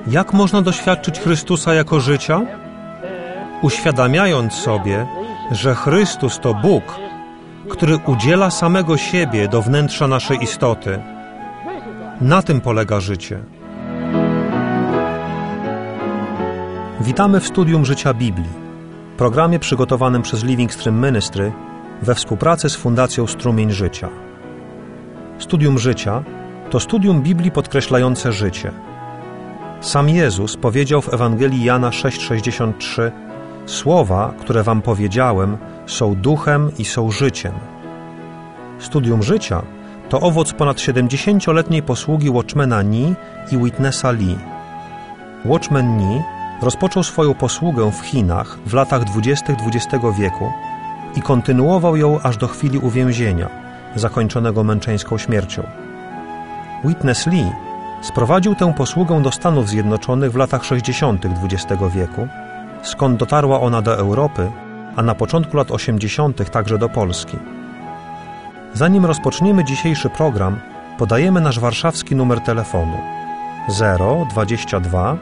Jak można doświadczyć Chrystusa jako życia? Uświadamiając sobie, że Chrystus to Bóg, który udziela samego siebie do wnętrza naszej istoty. Na tym polega życie. Witamy w Studium Życia Biblii, programie przygotowanym przez Living Stream Ministry we współpracy z Fundacją Strumień Życia. Studium Życia to studium Biblii podkreślające życie. Sam Jezus powiedział w Ewangelii Jana 6,63: Słowa, które wam powiedziałem, są duchem i są życiem. Studium Życia to owoc ponad 70-letniej posługi Watchmana Nee i Witnessa Lee. Watchman Nee rozpoczął swoją posługę w Chinach w latach 20. XX wieku i kontynuował ją aż do chwili uwięzienia, zakończonego męczeńską śmiercią. Witness Lee sprowadził tę posługę do Stanów Zjednoczonych w latach 60. XX wieku, skąd dotarła ona do Europy, a na początku lat 80. także do Polski. Zanim rozpoczniemy dzisiejszy program, podajemy nasz warszawski numer telefonu 022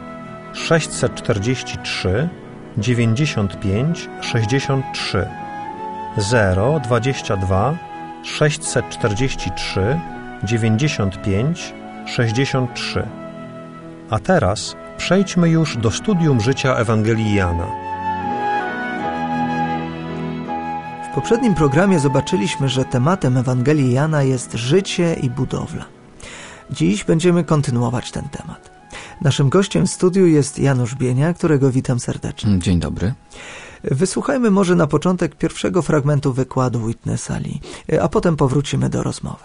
643 95 63 022 643 95 63. A teraz przejdźmy już do studium życia Ewangelii Jana. W poprzednim programie zobaczyliśmy, że tematem Ewangelii Jana jest życie i budowla. Dziś będziemy kontynuować ten temat. Naszym gościem w studiu jest Janusz Bienia, którego witam serdecznie. Dzień dobry. Wysłuchajmy może na początek pierwszego fragmentu wykładu Witnessa Lee, a potem powrócimy do rozmowy.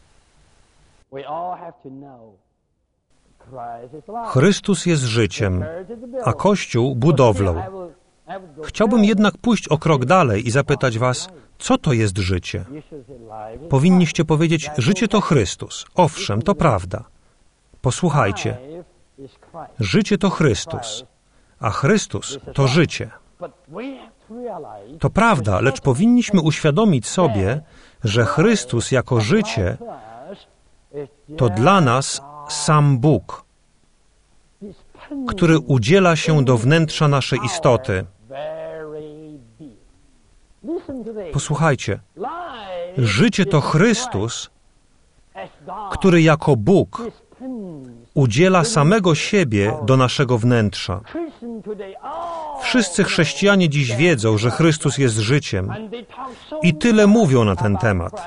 Chrystus jest życiem, a Kościół budowlą. Chciałbym jednak pójść o krok dalej i zapytać was, co to jest życie? Powinniście powiedzieć, życie to Chrystus. Owszem, to prawda. Posłuchajcie. Życie to Chrystus, a Chrystus to życie. To prawda, lecz powinniśmy uświadomić sobie, że Chrystus jako życie to dla nas sam Bóg, który udziela się do wnętrza naszej istoty. Posłuchajcie. Życie to Chrystus, który jako Bóg udziela samego siebie do naszego wnętrza. Wszyscy chrześcijanie dziś wiedzą, że Chrystus jest życiem i tyle mówią na ten temat.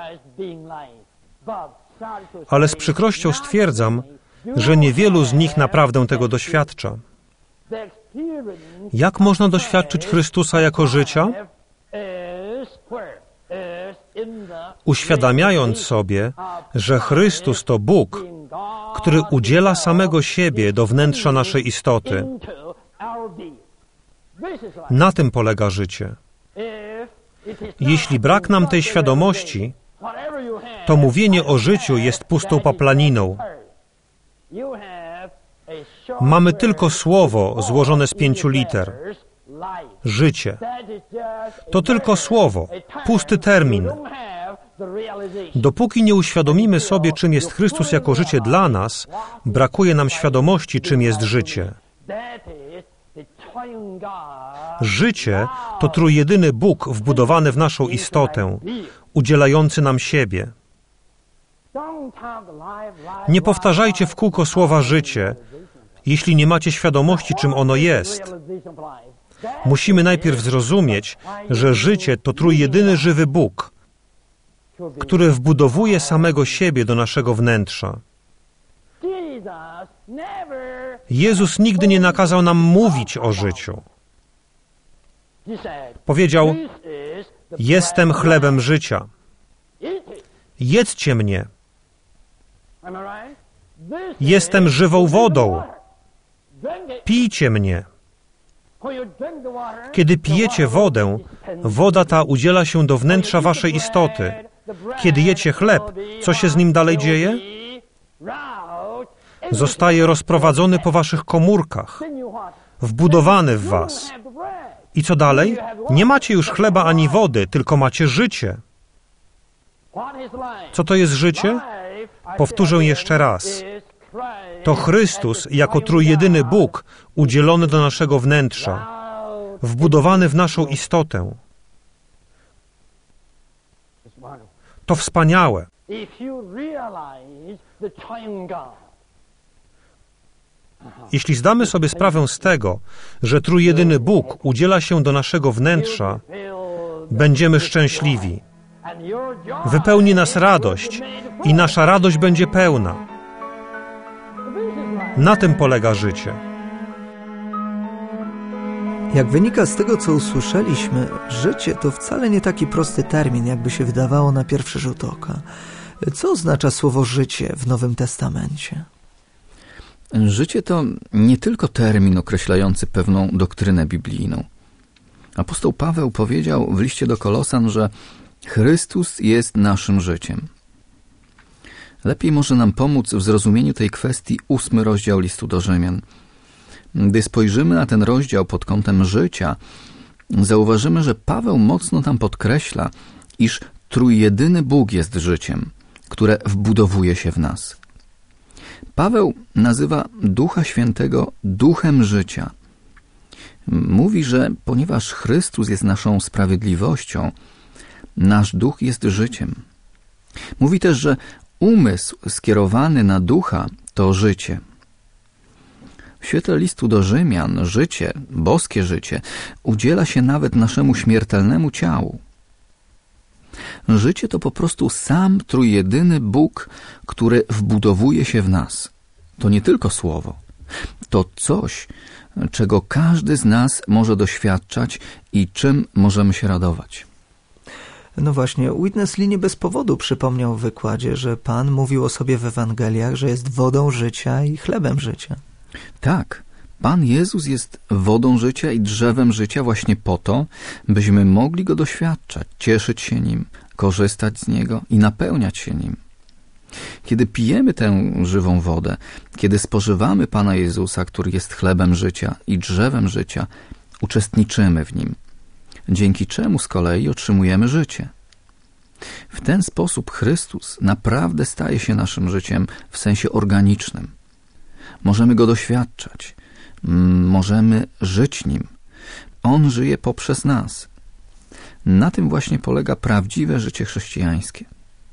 Ale z przykrością stwierdzam, że niewielu z nich naprawdę tego doświadcza. Jak można doświadczyć Chrystusa jako życia? Uświadamiając sobie, że Chrystus to Bóg, który udziela samego siebie do wnętrza naszej istoty. Na tym polega życie. Jeśli brak nam tej świadomości, to mówienie o życiu jest pustą paplaniną. Mamy tylko słowo złożone z 5 liter. Życie. To tylko słowo, pusty termin. Dopóki nie uświadomimy sobie, czym jest Chrystus jako życie dla nas, brakuje nam świadomości, czym jest życie. Życie to trójjedyny Bóg wbudowany w naszą istotę, udzielający nam siebie. Nie powtarzajcie w kółko słowa życie, jeśli nie macie świadomości, czym ono jest. Musimy najpierw zrozumieć, że życie to trójjedyny żywy Bóg, który wbudowuje samego siebie do naszego wnętrza. Jezus nigdy nie nakazał nam mówić o życiu. Powiedział: jestem chlebem życia. Jedzcie mnie. Jestem żywą wodą. Pijcie mnie. Kiedy pijecie wodę, woda ta udziela się do wnętrza waszej istoty. Kiedy jecie chleb, co się z nim dalej dzieje? Zostaje rozprowadzony po waszych komórkach, wbudowany w was. I co dalej? Nie macie już chleba ani wody, tylko macie życie. Co to jest życie? Powtórzę jeszcze raz. To Chrystus jako trójjedyny Bóg udzielony do naszego wnętrza, wbudowany w naszą istotę. To wspaniałe. Jeśli zdamy sobie sprawę z tego, że trójjedyny Bóg udziela się do naszego wnętrza, będziemy szczęśliwi. Wypełni nas radość i nasza radość będzie pełna. Na tym polega życie. Jak wynika z tego, co usłyszeliśmy, życie to wcale nie taki prosty termin, jakby się wydawało na pierwszy rzut oka. Co oznacza słowo życie w Nowym Testamencie? Życie to nie tylko termin określający pewną doktrynę biblijną. Apostoł Paweł powiedział w liście do Kolosan, że Chrystus jest naszym życiem. Lepiej może nam pomóc w zrozumieniu tej kwestii 8 rozdział listu do Rzymian. Gdy spojrzymy na ten rozdział pod kątem życia, zauważymy, że Paweł mocno tam podkreśla, iż trójjedyny Bóg jest życiem, które wbudowuje się w nas. Paweł nazywa Ducha Świętego Duchem życia. Mówi, że ponieważ Chrystus jest naszą sprawiedliwością, nasz duch jest życiem. Mówi też, że umysł skierowany na ducha to życie. W świetle listu do Rzymian życie, boskie życie, udziela się nawet naszemu śmiertelnemu ciału. Życie to po prostu sam trójjedyny Bóg, który wbudowuje się w nas. To nie tylko słowo. To coś, czego każdy z nas może doświadczać i czym możemy się radować. No właśnie, Witness Lee nie bez powodu przypomniał w wykładzie, że Pan mówił o sobie w Ewangeliach, że jest wodą życia i chlebem życia. Tak, Pan Jezus jest wodą życia i drzewem życia właśnie po to, byśmy mogli Go doświadczać, cieszyć się Nim, korzystać z Niego i napełniać się Nim. Kiedy pijemy tę żywą wodę, kiedy spożywamy Pana Jezusa, który jest chlebem życia i drzewem życia, uczestniczymy w Nim, dzięki czemu z kolei otrzymujemy życie. W ten sposób Chrystus naprawdę staje się naszym życiem w sensie organicznym. Możemy Go doświadczać, możemy żyć Nim. On żyje poprzez nas. Na tym właśnie polega prawdziwe życie chrześcijańskie.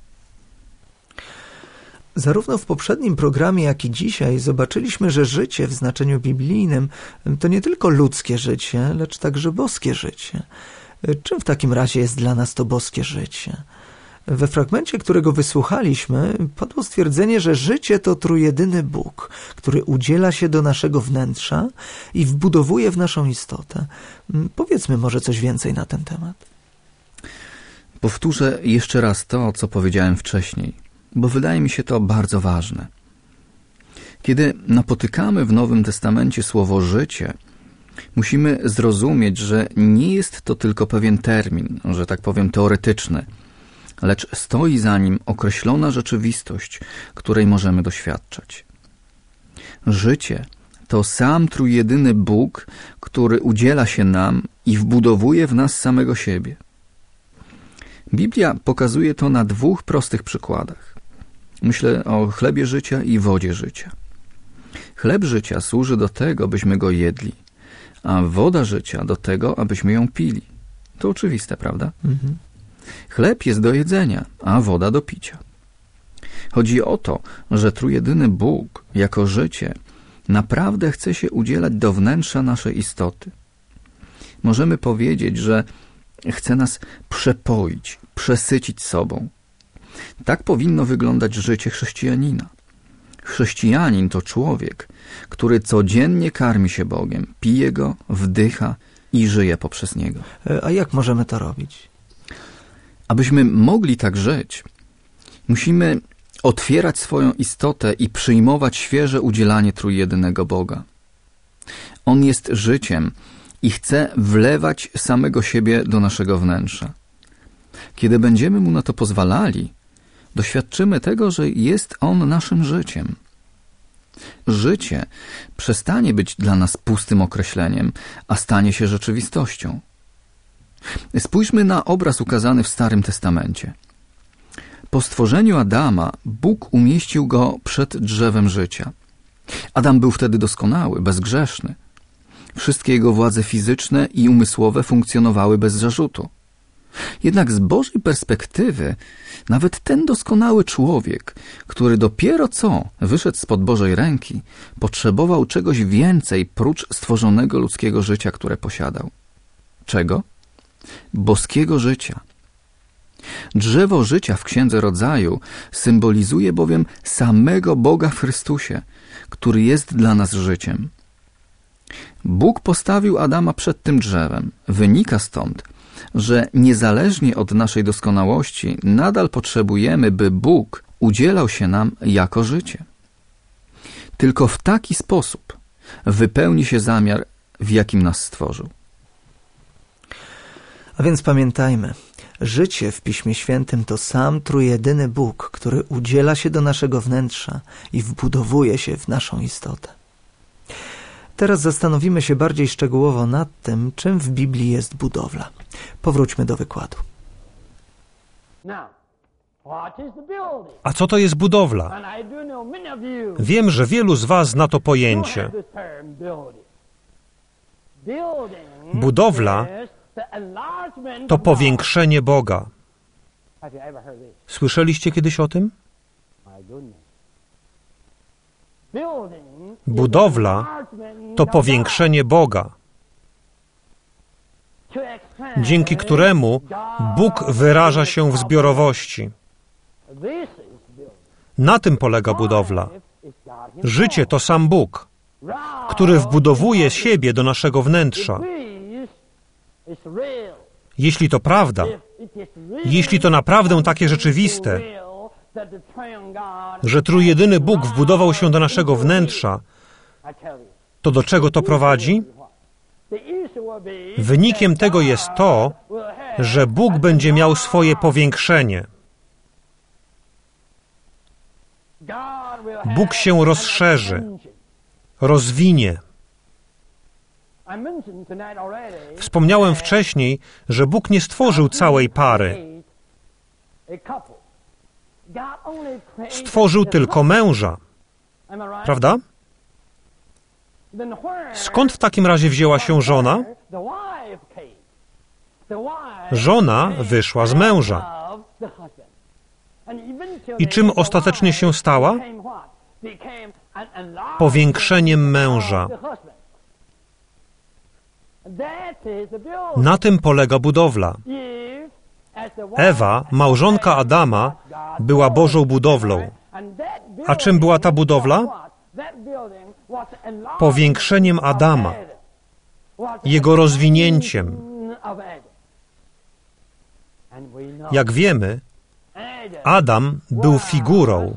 Zarówno w poprzednim programie, jak i dzisiaj zobaczyliśmy, że życie w znaczeniu biblijnym to nie tylko ludzkie życie, lecz także boskie życie. Czym w takim razie jest dla nas to boskie życie? We fragmencie, którego wysłuchaliśmy, padło stwierdzenie, że życie to trójjedyny Bóg, który udziela się do naszego wnętrza i wbudowuje w naszą istotę. Powiedzmy może coś więcej na ten temat. Powtórzę jeszcze raz to, co powiedziałem wcześniej, bo wydaje mi się to bardzo ważne. Kiedy napotykamy w Nowym Testamencie słowo życie, musimy zrozumieć, że nie jest to tylko pewien termin, że tak powiem teoretyczny, lecz stoi za nim określona rzeczywistość, której możemy doświadczać. Życie to sam trójjedyny Bóg, który udziela się nam i wbudowuje w nas samego siebie. Biblia pokazuje to na 2 prostych przykładach. Myślę o chlebie życia i wodzie życia. Chleb życia służy do tego, byśmy go jedli, a woda życia do tego, abyśmy ją pili. To oczywiste, prawda? Mhm. Chleb jest do jedzenia, a woda do picia. Chodzi o to, że trójjedyny Bóg, jako życie, naprawdę chce się udzielać do wnętrza naszej istoty. Możemy powiedzieć, że chce nas przepoić, przesycić sobą. Tak powinno wyglądać życie chrześcijanina. Chrześcijanin to człowiek, który codziennie karmi się Bogiem, pije Go, wdycha i żyje poprzez Niego. A jak możemy to robić? Abyśmy mogli tak żyć, musimy otwierać swoją istotę i przyjmować świeże udzielanie trójjedynego Boga. On jest życiem i chce wlewać samego siebie do naszego wnętrza. Kiedy będziemy Mu na to pozwalali, doświadczymy tego, że jest On naszym życiem. Życie przestanie być dla nas pustym określeniem, a stanie się rzeczywistością. Spójrzmy na obraz ukazany w Starym Testamencie. Po stworzeniu Adama Bóg umieścił go przed drzewem życia. Adam był wtedy doskonały, bezgrzeszny. Wszystkie jego władze fizyczne i umysłowe funkcjonowały bez zarzutu. Jednak z Bożej perspektywy nawet ten doskonały człowiek, który dopiero co wyszedł spod Bożej ręki, potrzebował czegoś więcej prócz stworzonego ludzkiego życia, które posiadał. Czego? Boskiego życia. Drzewo życia w Księdze Rodzaju symbolizuje bowiem samego Boga w Chrystusie, który jest dla nas życiem. Bóg postawił Adama przed tym drzewem. Wynika stąd, że niezależnie od naszej doskonałości nadal potrzebujemy, by Bóg udzielał się nam jako życie. Tylko w taki sposób wypełni się zamiar, w jakim nas stworzył. A więc pamiętajmy, życie w Piśmie Świętym to sam trójjedyny Bóg, który udziela się do naszego wnętrza i wbudowuje się w naszą istotę. Teraz zastanowimy się bardziej szczegółowo nad tym, czym w Biblii jest budowla. Powróćmy do wykładu. A co to jest budowla? Wiem, że wielu z was zna to pojęcie. Budowla to powiększenie Boga. Słyszeliście kiedyś o tym? Budowla to powiększenie Boga, dzięki któremu Bóg wyraża się w zbiorowości. Na tym polega budowla. Życie to sam Bóg, który wbudowuje siebie do naszego wnętrza. Jeśli to prawda, jeśli to naprawdę takie rzeczywiste, że trójjedyny Bóg wbudował się do naszego wnętrza, to do czego to prowadzi? Wynikiem tego jest to, że Bóg będzie miał swoje powiększenie. Bóg się rozszerzy, rozwinie. Wspomniałem wcześniej, że Bóg nie stworzył całej pary. Stworzył tylko męża. Prawda? Skąd w takim razie wzięła się żona? Żona wyszła z męża. I czym ostatecznie się stała? Powiększeniem męża. Na tym polega budowla. Ewa, małżonka Adama, była Bożą budowlą. A czym była ta budowla? Powiększeniem Adama, jego rozwinięciem. Jak wiemy, Adam był figurą,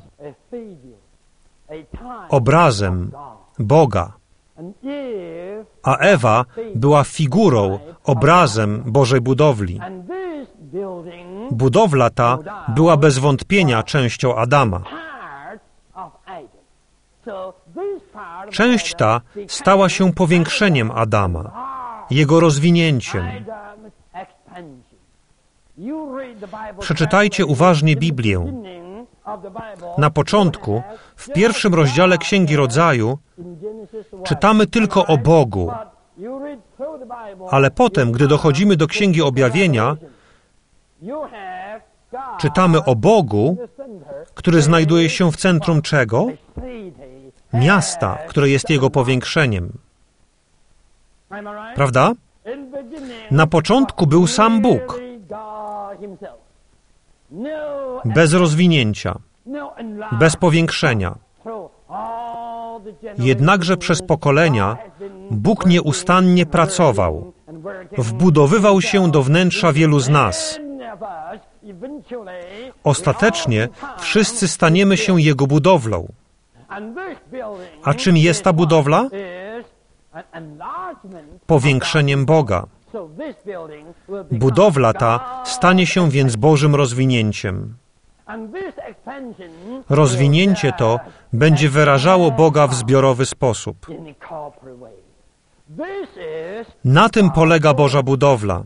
obrazem Boga, a Ewa była figurą, obrazem Bożej budowli. Budowla ta była bez wątpienia częścią Adama. Część ta stała się powiększeniem Adama, jego rozwinięciem. Przeczytajcie uważnie Biblię. Na początku, w pierwszym rozdziale Księgi Rodzaju, czytamy tylko o Bogu, ale potem, gdy dochodzimy do Księgi Objawienia, czytamy o Bogu, który znajduje się w centrum czego? Miasta, które jest jego powiększeniem. Prawda? Na początku był sam Bóg, bez rozwinięcia, bez powiększenia. Jednakże przez pokolenia Bóg nieustannie pracował, wbudowywał się do wnętrza wielu z nas. Ostatecznie wszyscy staniemy się Jego budowlą. A czym jest ta budowla? Powiększeniem Boga. Budowla ta stanie się więc Bożym rozwinięciem. Rozwinięcie to będzie wyrażało Boga w zbiorowy sposób. Na tym polega Boża budowla.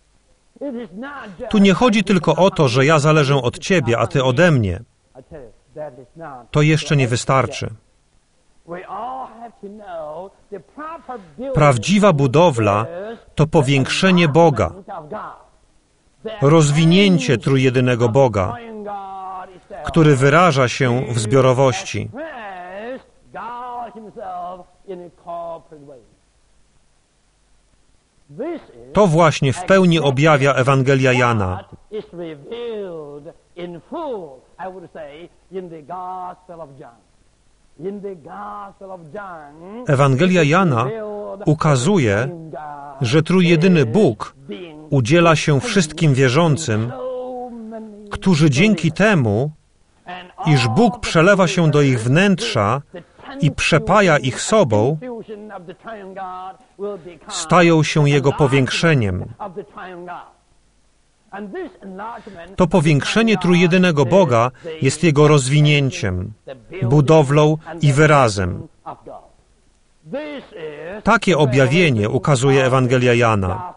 Tu nie chodzi tylko o to, że ja zależę od Ciebie, a Ty ode mnie. to jeszcze nie wystarczy. Prawdziwa budowla to powiększenie Boga, rozwinięcie trójjedynego Boga, który wyraża się w zbiorowości. To właśnie w pełni objawia Ewangelia Jana. Ewangelia Jana ukazuje, że trójjedyny Bóg udziela się wszystkim wierzącym, którzy dzięki temu, iż Bóg przelewa się do ich wnętrza i przepaja ich sobą, stają się Jego powiększeniem. To powiększenie trójjedynego Boga jest Jego rozwinięciem, budowlą i wyrazem. Takie objawienie ukazuje Ewangelia Jana.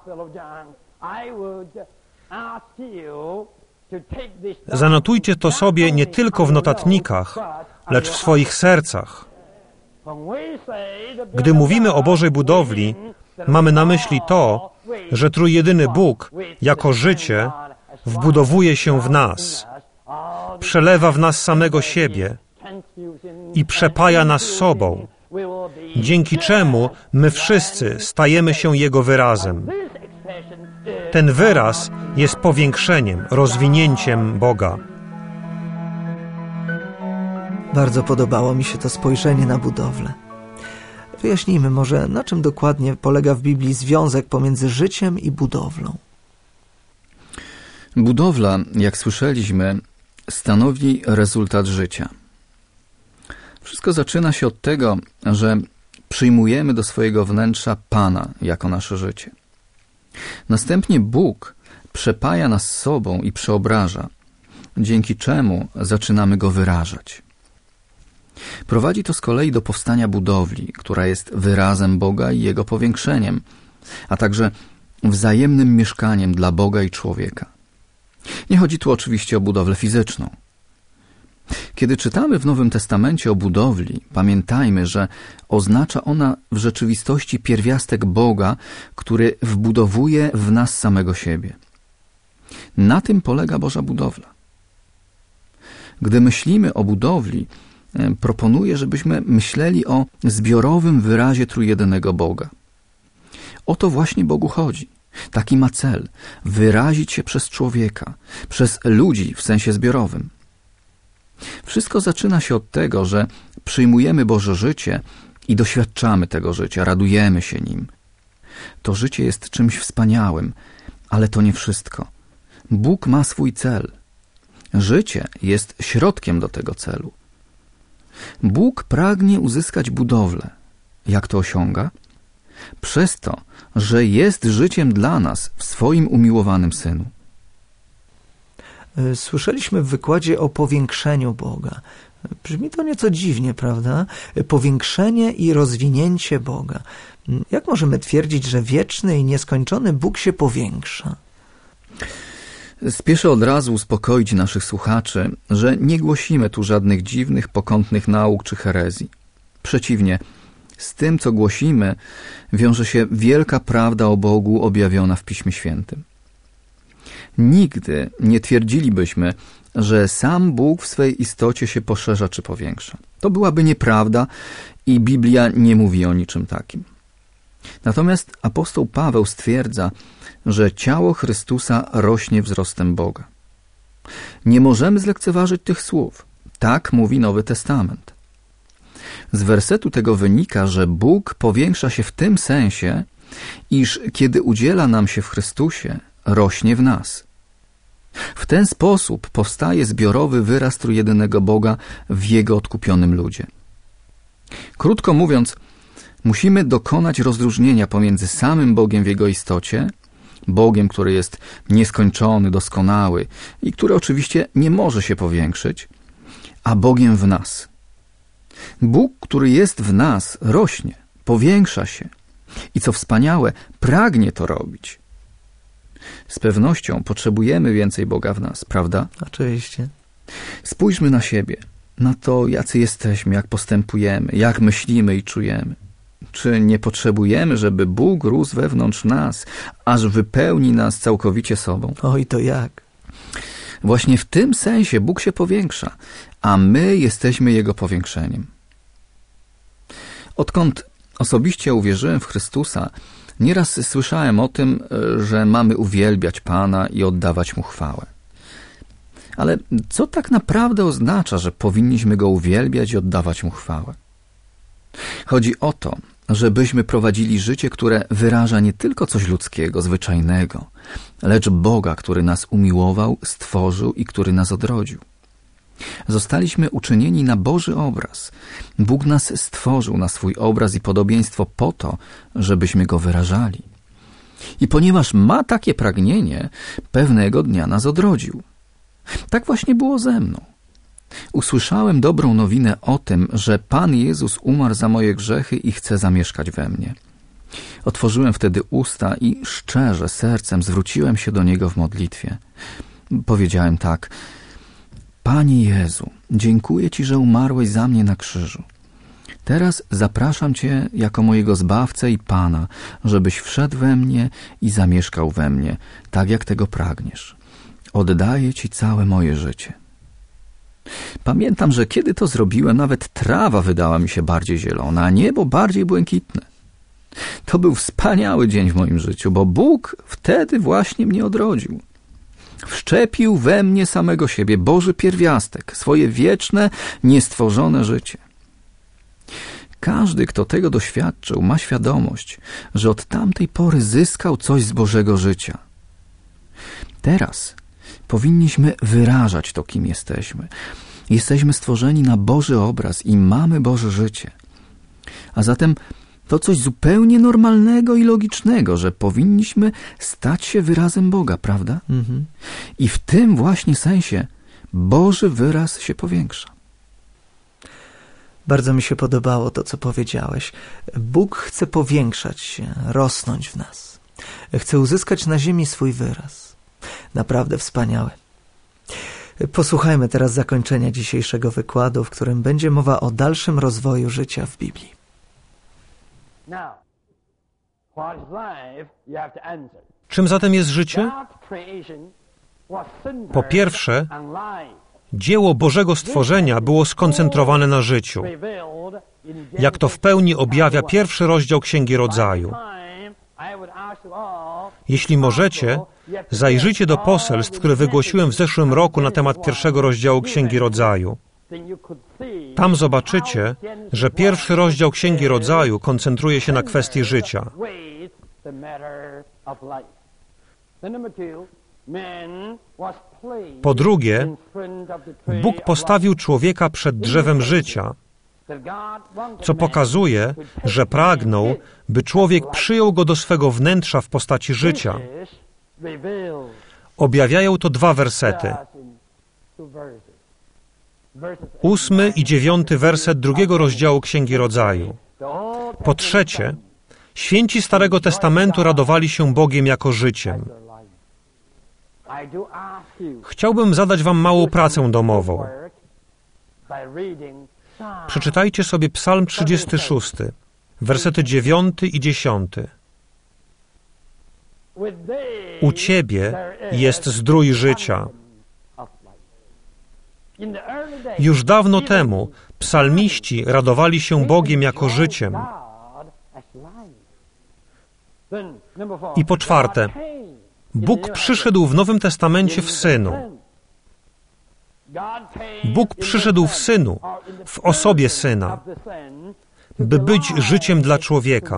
Zanotujcie to sobie nie tylko w notatnikach, lecz w swoich sercach. Gdy mówimy o Bożej budowli, mamy na myśli to, że trójjedyny Bóg jako życie wbudowuje się w nas, przelewa w nas samego siebie i przepaja nas sobą, dzięki czemu my wszyscy stajemy się Jego wyrazem. Ten wyraz jest powiększeniem, rozwinięciem Boga. Bardzo podobało mi się to spojrzenie na budowlę. Wyjaśnijmy może, na czym dokładnie polega w Biblii związek pomiędzy życiem i budowlą. Budowla, jak słyszeliśmy, stanowi rezultat życia. Wszystko zaczyna się od tego, że przyjmujemy do swojego wnętrza Pana jako nasze życie. Następnie Bóg przepaja nas sobą i przeobraża, dzięki czemu zaczynamy Go wyrażać. Prowadzi to z kolei do powstania budowli, która jest wyrazem Boga i Jego powiększeniem, a także wzajemnym mieszkaniem dla Boga i człowieka. Nie chodzi tu oczywiście o budowlę fizyczną. Kiedy czytamy w Nowym Testamencie o budowli, pamiętajmy, że oznacza ona w rzeczywistości pierwiastek Boga, który wbudowuje w nas samego siebie. Na tym polega Boża budowla. Gdy myślimy o budowli, proponuję, żebyśmy myśleli o zbiorowym wyrazie trójjedynego Boga. O to właśnie Bogu chodzi. Taki ma cel – wyrazić się przez człowieka, przez ludzi w sensie zbiorowym. Wszystko zaczyna się od tego, że przyjmujemy Boże życie i doświadczamy tego życia, radujemy się nim. To życie jest czymś wspaniałym, ale to nie wszystko. Bóg ma swój cel. Życie jest środkiem do tego celu. Bóg pragnie uzyskać budowlę. Jak to osiąga? Przez to, że jest życiem dla nas w swoim umiłowanym Synu. Słyszeliśmy w wykładzie o powiększeniu Boga. Brzmi to nieco dziwnie, prawda? Powiększenie i rozwinięcie Boga. Jak możemy twierdzić, że wieczny i nieskończony Bóg się powiększa? Spieszę od razu uspokoić naszych słuchaczy, że nie głosimy tu żadnych dziwnych, pokątnych nauk czy herezji. Przeciwnie, z tym, co głosimy, wiąże się wielka prawda o Bogu objawiona w Piśmie Świętym. Nigdy nie twierdzilibyśmy, że sam Bóg w swej istocie się poszerza czy powiększa. To byłaby nieprawda i Biblia nie mówi o niczym takim. Natomiast apostoł Paweł stwierdza, że ciało Chrystusa rośnie wzrostem Boga. Nie możemy zlekceważyć tych słów. Tak mówi Nowy Testament. Z wersetu tego wynika, że Bóg powiększa się w tym sensie, iż kiedy udziela nam się w Chrystusie, rośnie w nas. W ten sposób powstaje zbiorowy wyraz trójjedynego Boga w Jego odkupionym ludzie. Krótko mówiąc, musimy dokonać rozróżnienia pomiędzy samym Bogiem w Jego istocie, Bogiem, który jest nieskończony, doskonały i który oczywiście nie może się powiększyć, a Bogiem w nas. Bóg, który jest w nas, rośnie, powiększa się i co wspaniałe, pragnie to robić. Z pewnością potrzebujemy więcej Boga w nas, prawda? Oczywiście. Spójrzmy na siebie. na to, jacy jesteśmy, jak postępujemy, jak myślimy i czujemy. Czy nie potrzebujemy, żeby Bóg rósł wewnątrz nas, aż wypełni nas całkowicie sobą? Oj, to jak? Właśnie w tym sensie Bóg się powiększa, a my jesteśmy Jego powiększeniem. Odkąd osobiście uwierzyłem w Chrystusa, nieraz słyszałem o tym, że mamy uwielbiać Pana i oddawać Mu chwałę. Ale co tak naprawdę oznacza, że powinniśmy Go uwielbiać i oddawać Mu chwałę? Chodzi o to, żebyśmy prowadzili życie, które wyraża nie tylko coś ludzkiego, zwyczajnego, lecz Boga, który nas umiłował, stworzył i który nas odrodził. Zostaliśmy uczynieni na Boży obraz. Bóg nas stworzył na swój obraz i podobieństwo po to, żebyśmy Go wyrażali. I ponieważ ma takie pragnienie, pewnego dnia nas odrodził. Tak właśnie było ze mną. Usłyszałem dobrą nowinę o tym, że Pan Jezus umarł za moje grzechy i chce zamieszkać we mnie. Otworzyłem wtedy usta i szczerze, sercem zwróciłem się do Niego w modlitwie. Powiedziałem tak: Panie Jezu, dziękuję Ci, że umarłeś za mnie na krzyżu. Teraz zapraszam Cię jako mojego Zbawcę i Pana, żebyś wszedł we mnie i zamieszkał we mnie, tak jak tego pragniesz. Oddaję Ci całe moje życie. Pamiętam, że kiedy to zrobiłem, nawet trawa wydała mi się bardziej zielona, a niebo bardziej błękitne. To był wspaniały dzień w moim życiu, bo Bóg wtedy właśnie mnie odrodził. Wszczepił we mnie samego siebie, Boży pierwiastek, swoje wieczne, niestworzone życie. Każdy, kto tego doświadczył, ma świadomość, że od tamtej pory zyskał coś z Bożego życia. Teraz powinniśmy wyrażać to, kim jesteśmy. Jesteśmy stworzeni na Boży obraz i mamy Boże życie. A zatem to coś zupełnie normalnego i logicznego, że powinniśmy stać się wyrazem Boga, prawda? I w tym właśnie sensie Boży wyraz się powiększa. Bardzo mi się podobało to, co powiedziałeś. Bóg chce powiększać się, rosnąć w nas. Chce uzyskać na ziemi swój wyraz. Naprawdę wspaniałe. Posłuchajmy teraz zakończenia dzisiejszego wykładu, w którym będzie mowa o dalszym rozwoju życia w Biblii. Czym zatem jest życie? Po pierwsze, dzieło Bożego stworzenia było skoncentrowane na życiu, jak to w pełni objawia pierwszy rozdział Księgi Rodzaju. Jeśli możecie, zajrzyjcie do poselstw, które wygłosiłem w zeszłym roku na temat pierwszego rozdziału Księgi Rodzaju. Tam zobaczycie, że pierwszy rozdział Księgi Rodzaju koncentruje się na kwestii życia. Po drugie, Bóg postawił człowieka przed drzewem życia, co pokazuje, że pragnął, by człowiek przyjął go do swego wnętrza w postaci życia. Objawiają to 2 wersety. 8 i 9 werset 2 rozdziału Księgi Rodzaju. Po trzecie, święci Starego Testamentu radowali się Bogiem jako życiem. Chciałbym zadać wam małą pracę domową. Przeczytajcie sobie Psalm 36, wersety 9 i 10. U Ciebie jest zdrój życia. Już dawno temu psalmiści radowali się Bogiem jako życiem. I po czwarte, Bóg przyszedł w Nowym Testamencie w Synu. Bóg przyszedł w Synu, w osobie Syna, by być życiem dla człowieka.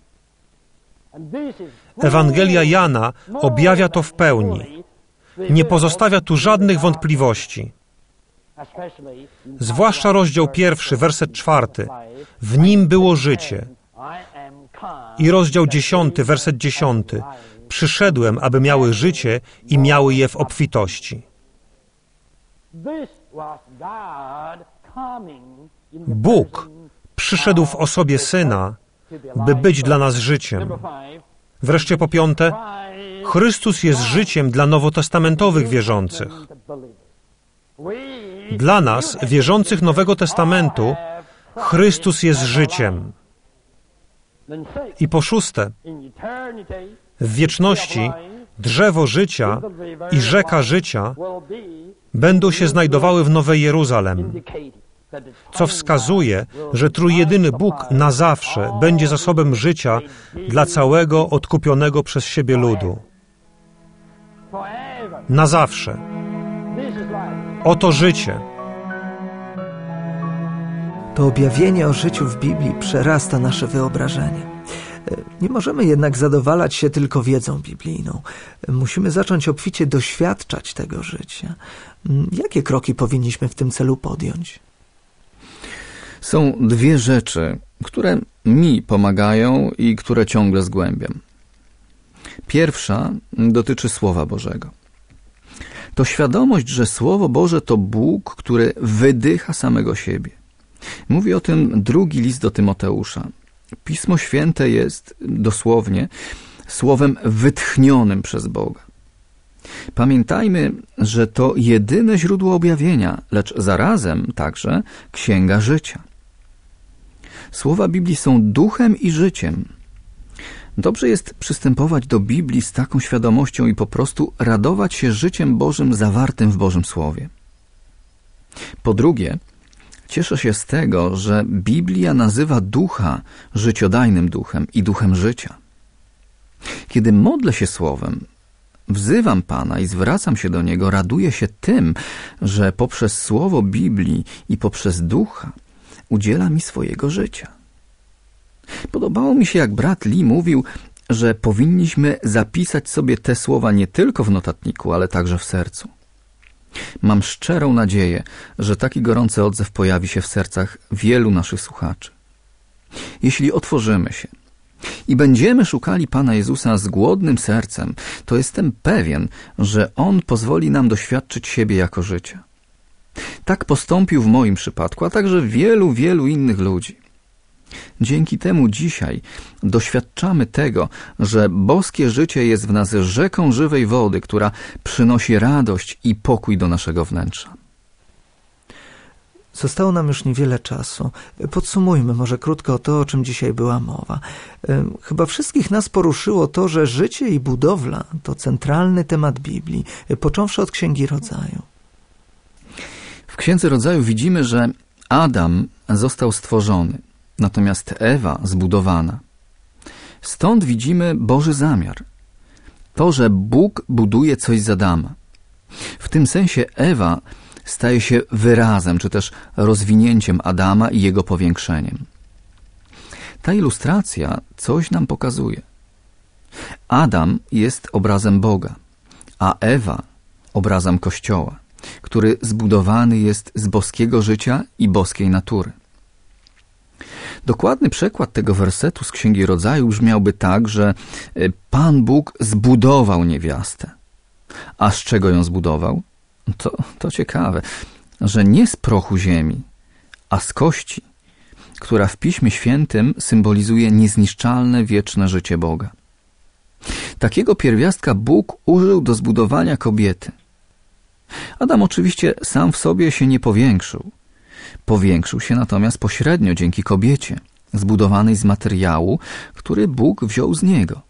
Ewangelia Jana objawia to w pełni. Nie pozostawia tu żadnych wątpliwości. Zwłaszcza rozdział 1, werset 4. W nim było życie. I rozdział 10, werset 10. Przyszedłem, aby miały życie i miały je w obfitości. Bóg przyszedł w osobie Syna, by być dla nas życiem. Wreszcie po 5. Chrystus jest życiem dla nowotestamentowych wierzących. Dla nas, wierzących Nowego Testamentu, Chrystus jest życiem. I po szóste, w wieczności drzewo życia i rzeka życia będą się znajdowały w Nowej Jeruzalem, co wskazuje, że trójjedyny Bóg na zawsze będzie zasobem życia dla całego odkupionego przez siebie ludu. Na zawsze. Oto życie. To objawienie o życiu w Biblii przerasta nasze wyobrażenie. Nie możemy jednak zadowalać się tylko wiedzą biblijną. Musimy zacząć obficie doświadczać tego życia. Jakie kroki powinniśmy w tym celu podjąć? Są dwie rzeczy, które mi pomagają i które ciągle zgłębiam. Pierwsza dotyczy Słowa Bożego. To świadomość, że Słowo Boże to Bóg, który wydycha samego siebie. Mówi o tym drugi list do Tymoteusza. Pismo Święte jest dosłownie słowem wytchnionym przez Boga. Pamiętajmy, że to jedyne źródło objawienia, lecz zarazem także księga życia. Słowa Biblii są duchem i życiem. Dobrze jest przystępować do Biblii z taką świadomością i po prostu radować się życiem Bożym zawartym w Bożym Słowie. Po drugie, cieszę się z tego, że Biblia nazywa ducha życiodajnym duchem i duchem życia. Kiedy modlę się Słowem, wzywam Pana i zwracam się do Niego, raduję się tym, że poprzez Słowo Biblii i poprzez ducha udziela mi swojego życia. Podobało mi się, jak brat Lee mówił, że powinniśmy zapisać sobie te słowa nie tylko w notatniku, ale także w sercu. Mam szczerą nadzieję, że taki gorący odzew pojawi się w sercach wielu naszych słuchaczy. Jeśli otworzymy się i będziemy szukali Pana Jezusa z głodnym sercem, to jestem pewien, że On pozwoli nam doświadczyć siebie jako życia. Tak postąpił w moim przypadku, a także wielu innych ludzi. Dzięki temu dzisiaj doświadczamy tego, że boskie życie jest w nas rzeką żywej wody, która przynosi radość i pokój do naszego wnętrza. Zostało nam już niewiele czasu. Podsumujmy może krótko to, o czym dzisiaj była mowa. Chyba wszystkich nas poruszyło to, że życie i budowla to centralny temat Biblii, począwszy od Księgi Rodzaju. W Księdze Rodzaju widzimy, że Adam został stworzony, natomiast Ewa zbudowana. Stąd widzimy Boży zamiar. To, że Bóg buduje coś z Adama. W tym sensie Ewa staje się wyrazem, czy też rozwinięciem Adama i jego powiększeniem. Ta ilustracja coś nam pokazuje. Adam jest obrazem Boga, a Ewa obrazem Kościoła, który zbudowany jest z boskiego życia i boskiej natury. Dokładny przekład tego wersetu z Księgi Rodzaju brzmiałby tak, że Pan Bóg zbudował niewiastę. A z czego ją zbudował? To ciekawe, że nie z prochu ziemi, a z kości, która w Piśmie Świętym symbolizuje niezniszczalne, wieczne życie Boga. Takiego pierwiastka Bóg użył do zbudowania kobiety. Adam oczywiście sam w sobie się nie powiększył. Powiększył się natomiast pośrednio dzięki kobiecie, zbudowanej z materiału, który Bóg wziął z niego.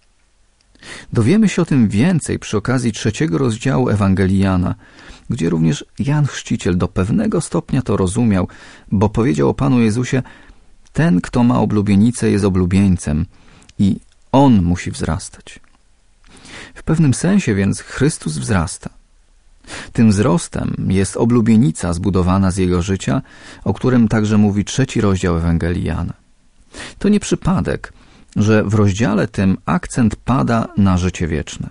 Dowiemy się o tym więcej przy okazji 3 rozdziału Ewangelii Jana, gdzie również Jan Chrzciciel do pewnego stopnia to rozumiał, bo powiedział o Panu Jezusie: ten, kto ma oblubienicę, jest oblubieńcem i On musi wzrastać. W pewnym sensie więc Chrystus wzrasta. Tym wzrostem jest oblubienica zbudowana z Jego życia, o którym także mówi 3 rozdział Ewangelii Jana. To nie przypadek, że w rozdziale tym akcent pada na życie wieczne.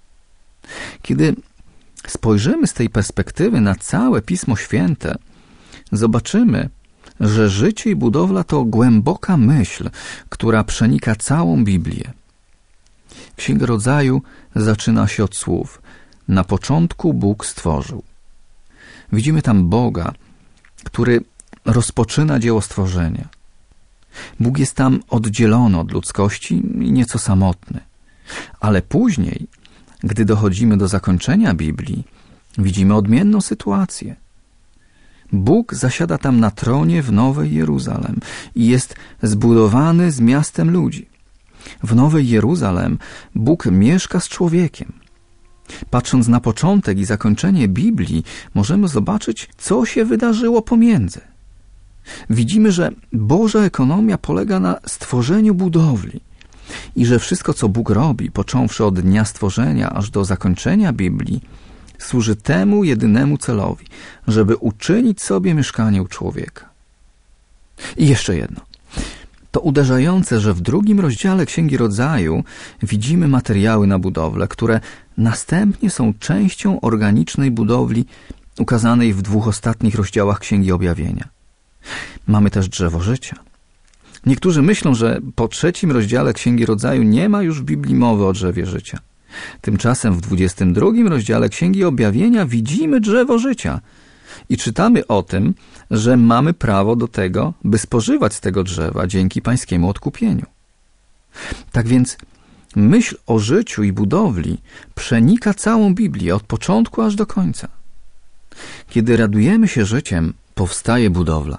Kiedy spojrzymy z tej perspektywy na całe Pismo Święte, zobaczymy, że życie i budowla to głęboka myśl, która przenika całą Biblię. Księga Rodzaju zaczyna się od słów: na początku Bóg stworzył. Widzimy tam Boga, który rozpoczyna dzieło stworzenia. Bóg jest tam oddzielony od ludzkości i nieco samotny. Ale później, gdy dochodzimy do zakończenia Biblii, widzimy odmienną sytuację. Bóg zasiada tam na tronie w Nowej Jeruzalem i jest zbudowany z miastem ludzi. W Nowej Jeruzalem Bóg mieszka z człowiekiem. Patrząc na początek i zakończenie Biblii, możemy zobaczyć, co się wydarzyło pomiędzy. Widzimy, że Boża ekonomia polega na stworzeniu budowli i że wszystko, co Bóg robi, począwszy od dnia stworzenia aż do zakończenia Biblii, służy temu jedynemu celowi, żeby uczynić sobie mieszkanie u człowieka. I jeszcze jedno. To uderzające, że w 2 rozdziale Księgi Rodzaju widzimy materiały na budowlę, które następnie są częścią organicznej budowli ukazanej w 2 ostatnich rozdziałach Księgi Objawienia. Mamy też drzewo życia. Niektórzy myślą, że po 3 rozdziale Księgi Rodzaju nie ma już w Biblii mowy o drzewie życia. Tymczasem w 22 rozdziale Księgi Objawienia widzimy drzewo życia i czytamy o tym, że mamy prawo do tego, by spożywać z tego drzewa dzięki pańskiemu odkupieniu. Tak więc myśl o życiu i budowli przenika całą Biblię od początku aż do końca. Kiedy radujemy się życiem, powstaje budowla.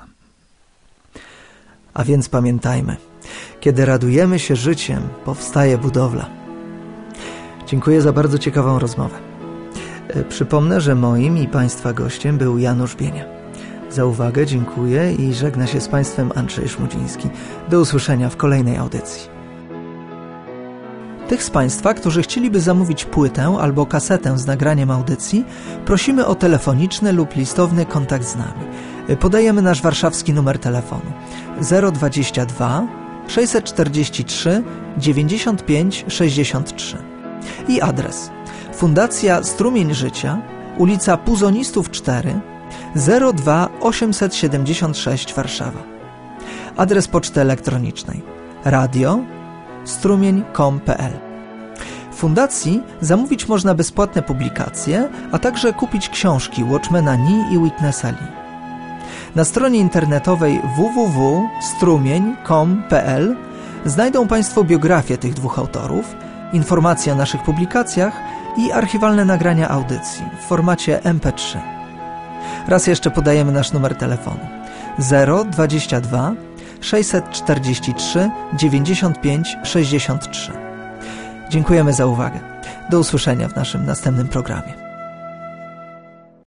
A więc pamiętajmy, kiedy radujemy się życiem, powstaje budowla. Dziękuję za bardzo ciekawą rozmowę. Przypomnę, że moim i Państwa gościem był Janusz Bienia. Za uwagę dziękuję i żegna się z Państwem Andrzej Szmudziński. Do usłyszenia w kolejnej audycji. Tych z Państwa, którzy chcieliby zamówić płytę albo kasetę z nagraniem audycji, prosimy o telefoniczny lub listowny kontakt z nami. Podajemy nasz warszawski numer telefonu 022 643 95 63 i adres Fundacja Strumień Życia, ulica Puzonistów 4, 02 876 Warszawa. Adres poczty elektronicznej radio@strumień.com.pl. W fundacji zamówić można bezpłatne publikacje, a także kupić książki Watchmana Nee i Witnessa Lee. Na stronie internetowej www.strumień.com.pl znajdą Państwo biografię tych 2 autorów, informacje o naszych publikacjach i archiwalne nagrania audycji w formacie MP3. Raz jeszcze podajemy nasz numer telefonu 022 643 95 63. Dziękujemy za uwagę. Do usłyszenia w naszym następnym programie.